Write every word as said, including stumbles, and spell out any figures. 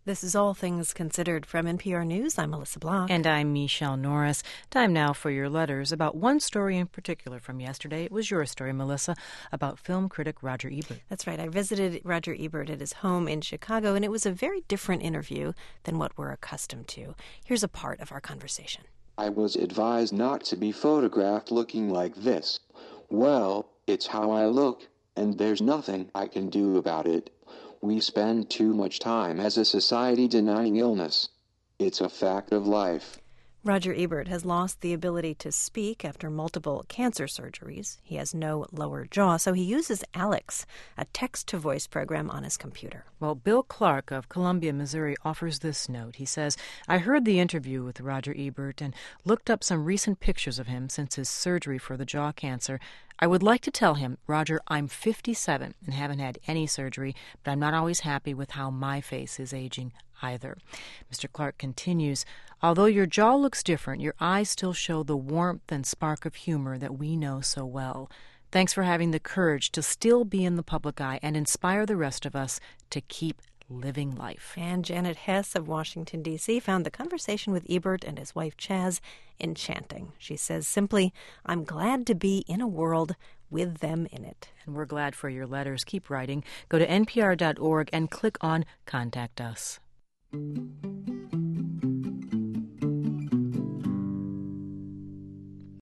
This is All Things Considered from N P R News. I'm Melissa Block. And I'm Michelle Norris. Time now for your letters about one story in particular from yesterday. It was your story, Melissa, about film critic Roger Ebert. That's right. I visited Roger Ebert at his home in Chicago, and it was a very different interview than what we're accustomed to. Here's a part of our conversation. I was advised not to be photographed looking like this. Well, it's how I look, and there's nothing I can do about it. We spend too much time as a society denying illness. It's a fact of life. Roger Ebert has lost the ability to speak after multiple cancer surgeries. He has no lower jaw, so he uses Alex, a text-to-voice program on his computer. Well, Bill Clark of Columbia, Missouri, offers this note. He says, I heard the interview with Roger Ebert and looked up some recent pictures of him since his surgery for the jaw cancer. I would like to tell him, Roger, I'm fifty-seven and haven't had any surgery, but I'm not always happy with how my face is aging either. Mister Clark continues, although your jaw looks different, your eyes still show the warmth and spark of humor that we know so well. Thanks for having the courage to still be in the public eye and inspire the rest of us to keep living life. And Janet Hess of Washington, D C found the conversation with Ebert and his wife Chaz enchanting. She says simply, I'm glad to be in a world with them in it. And we're glad for your letters. Keep writing. Go to N P R dot org and click on Contact Us.